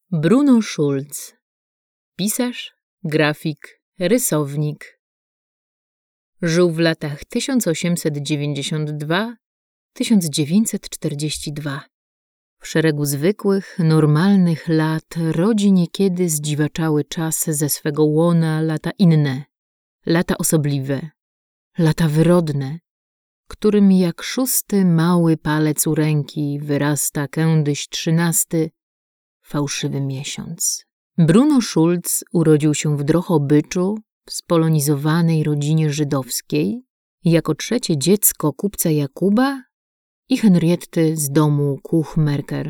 Bruno Schulz, pisarz, grafik, rysownik. Żył w latach 1892–1942. W szeregu zwykłych, normalnych lat rodzi niekiedy zdziwaczały czas ze swego łona lata inne, lata osobliwe, lata wyrodne, którym jak szósty mały palec u ręki wyrasta kędyś 13, fałszywy miesiąc. Bruno Schulz urodził się w Drohobyczu, w spolonizowanej rodzinie żydowskiej, jako trzecie dziecko kupca Jakuba i Henrietty z domu Kuchmerker.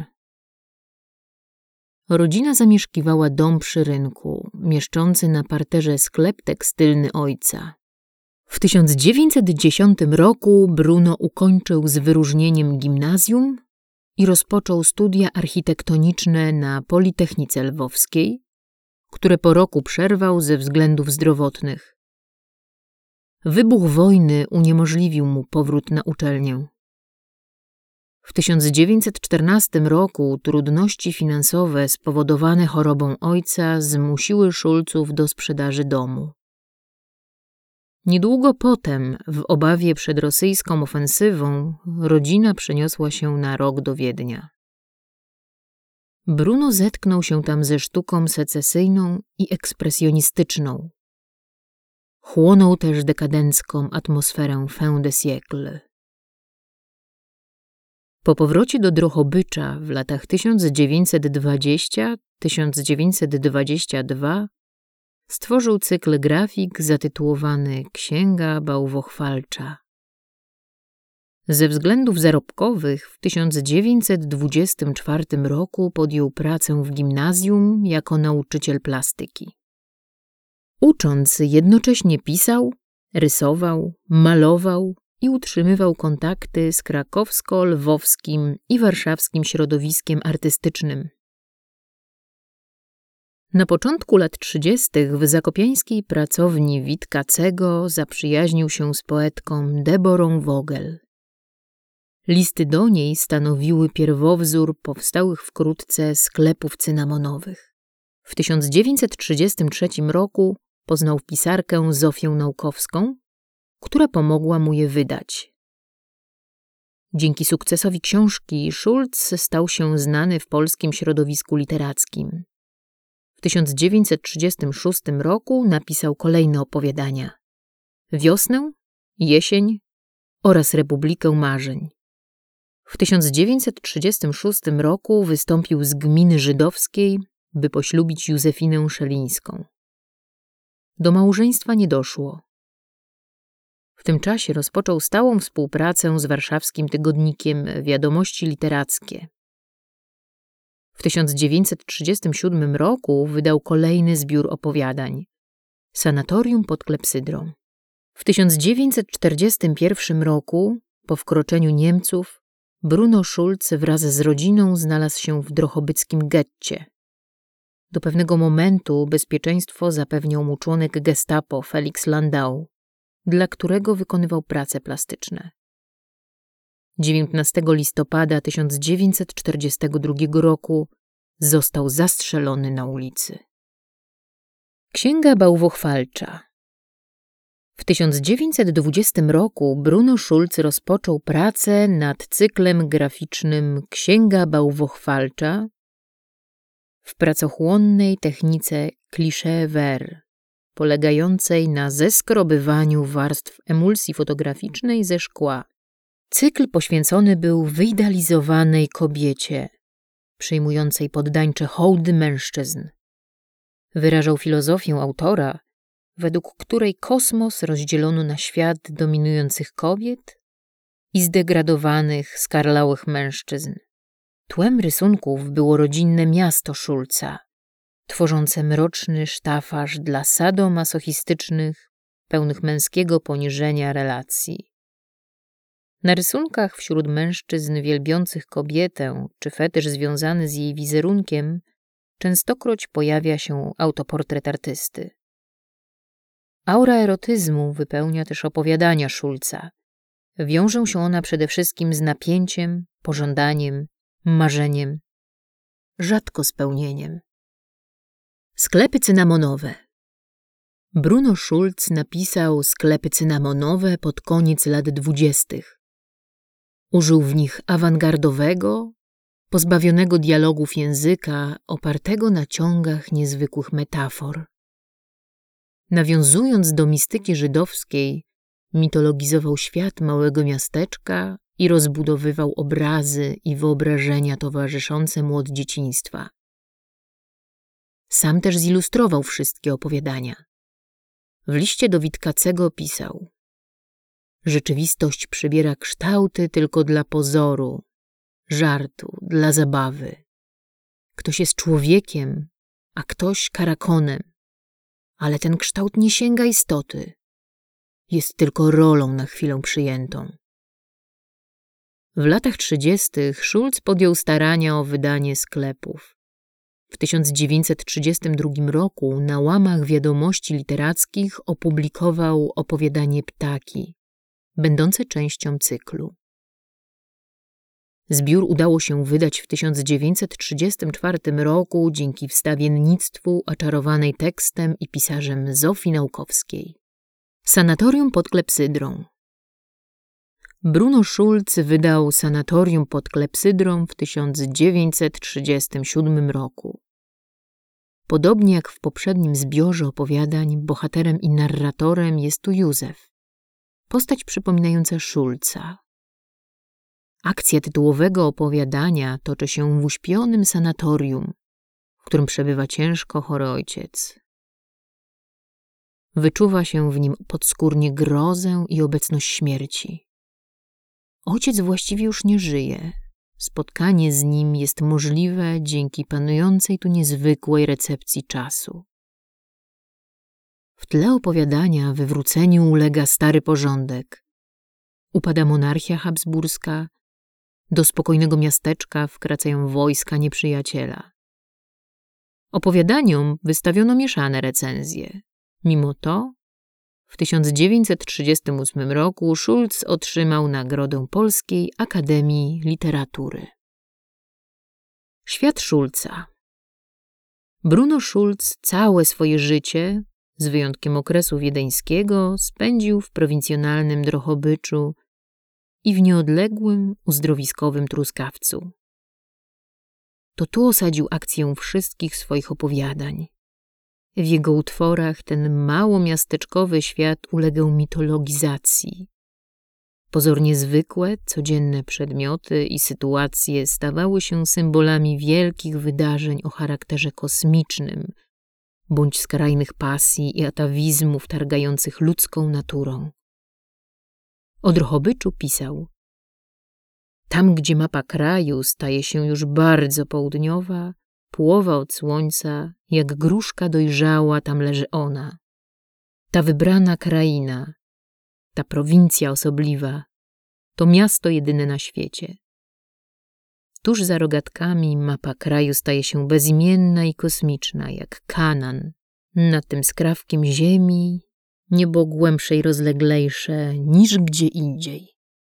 Rodzina zamieszkiwała dom przy rynku, mieszczący na parterze sklep tekstylny ojca. W 1910 roku Bruno ukończył z wyróżnieniem gimnazjum i rozpoczął studia architektoniczne na Politechnice Lwowskiej, które po roku przerwał ze względów zdrowotnych. Wybuch wojny uniemożliwił mu powrót na uczelnię. W 1914 roku trudności finansowe spowodowane chorobą ojca zmusiły Schulzów do sprzedaży domu. Niedługo potem, w obawie przed rosyjską ofensywą, rodzina przeniosła się na rok do Wiednia. Bruno zetknął się tam ze sztuką secesyjną i ekspresjonistyczną. Chłonął też dekadencką atmosferę fin de siècle. Po powrocie do Drohobycza w latach 1920–1922 stworzył cykl grafik zatytułowany Księga Bałwochwalcza. Ze względów zarobkowych w 1924 roku podjął pracę w gimnazjum jako nauczyciel plastyki. Ucząc, jednocześnie pisał, rysował, malował i utrzymywał kontakty z krakowsko-lwowskim i warszawskim środowiskiem artystycznym. Na początku lat 30. w zakopiańskiej pracowni Witkacego zaprzyjaźnił się z poetką Deborą Vogel. Listy do niej stanowiły pierwowzór powstałych wkrótce sklepów cynamonowych. W 1933 roku poznał pisarkę Zofię Naukowską, która pomogła mu je wydać. Dzięki sukcesowi książki Schulz stał się znany w polskim środowisku literackim. W 1936 roku napisał kolejne opowiadania: Wiosnę, Jesień oraz Republikę Marzeń. W 1936 roku wystąpił z gminy żydowskiej, by poślubić Józefinę Szelińską. Do małżeństwa nie doszło. W tym czasie rozpoczął stałą współpracę z warszawskim tygodnikiem Wiadomości Literackie. W 1937 roku wydał kolejny zbiór opowiadań Sanatorium pod klepsydrą. W 1941 roku, po wkroczeniu Niemców, Bruno Schulz wraz z rodziną znalazł się w drohobyckim getcie. Do pewnego momentu bezpieczeństwo zapewniał mu członek gestapo Felix Landau, dla którego wykonywał prace plastyczne. 19 listopada 1942 roku został zastrzelony na ulicy. Księga Bałwochwalcza. W 1920 roku Bruno Schulz rozpoczął pracę nad cyklem graficznym Księga Bałwochwalcza w pracochłonnej technice cliché-vert, polegającej na zeskrobywaniu warstw emulsji fotograficznej ze szkła. Cykl poświęcony był wyidealizowanej kobiecie, przyjmującej poddańcze hołdy mężczyzn. Wyrażał filozofię autora, według której kosmos rozdzielono na świat dominujących kobiet i zdegradowanych, skarlałych mężczyzn. Tłem rysunków było rodzinne miasto Schulza, tworzące mroczny sztafaż dla sadomasochistycznych, pełnych męskiego poniżenia relacji. Na rysunkach wśród mężczyzn wielbiących kobietę czy fetysz związany z jej wizerunkiem częstokroć pojawia się autoportret artysty. Aura erotyzmu wypełnia też opowiadania Schulza. Wiążą się one przede wszystkim z napięciem, pożądaniem, marzeniem, rzadko spełnieniem. Sklepy cynamonowe. Bruno Schulz napisał sklepy cynamonowe pod koniec lat 20. Użył w nich awangardowego, pozbawionego dialogów języka, opartego na ciągach niezwykłych metafor. Nawiązując do mistyki żydowskiej, mitologizował świat małego miasteczka i rozbudowywał obrazy i wyobrażenia towarzyszące mu od dzieciństwa. Sam też zilustrował wszystkie opowiadania. W liście do Witkacego pisał: rzeczywistość przybiera kształty tylko dla pozoru, żartu, dla zabawy. Ktoś jest człowiekiem, a ktoś karakonem, ale ten kształt nie sięga istoty. Jest tylko rolą na chwilę przyjętą. W latach 30. Schulz podjął starania o wydanie sklepów. W 1932 roku na łamach Wiadomości Literackich opublikował opowiadanie Ptaki, będące częścią cyklu. Zbiór udało się wydać w 1934 roku dzięki wstawiennictwu oczarowanej tekstem i pisarzem Zofii Naukowskiej. Sanatorium pod klepsydrą. Bruno Schulz wydał Sanatorium pod klepsydrą w 1937 roku. Podobnie jak w poprzednim zbiorze opowiadań, bohaterem i narratorem jest tu Józef, postać przypominająca Schulza. Akcja tytułowego opowiadania toczy się w uśpionym sanatorium, w którym przebywa ciężko chory ojciec. Wyczuwa się w nim podskórnie grozę i obecność śmierci. Ojciec właściwie już nie żyje. Spotkanie z nim jest możliwe dzięki panującej tu niezwykłej recepcji czasu. W tle opowiadania wywróceniu ulega stary porządek. Upada monarchia habsburska, do spokojnego miasteczka wkracają wojska nieprzyjaciela. Opowiadaniom wystawiono mieszane recenzje. Mimo to w 1938 roku Schulz otrzymał Nagrodę Polskiej Akademii Literatury. Świat Schulza. Bruno Schulz całe swoje życie, z wyjątkiem okresu wiedeńskiego, spędził w prowincjonalnym Drohobyczu i w nieodległym, uzdrowiskowym Truskawcu. To tu osadził akcję wszystkich swoich opowiadań. W jego utworach ten małomiasteczkowy świat ulegał mitologizacji. Pozornie zwykłe, codzienne przedmioty i sytuacje stawały się symbolami wielkich wydarzeń o charakterze kosmicznym, bądź skrajnych pasji i atawizmów targających ludzką naturą. O Drohobyczu pisał: tam, gdzie mapa kraju staje się już bardzo południowa, połowa od słońca, jak gruszka dojrzała, tam leży ona. Ta wybrana kraina, ta prowincja osobliwa, to miasto jedyne na świecie. Tuż za rogatkami mapa kraju staje się bezimienna i kosmiczna, jak Kanan. Nad tym skrawkiem ziemi, niebo głębsze i rozleglejsze niż gdzie indziej.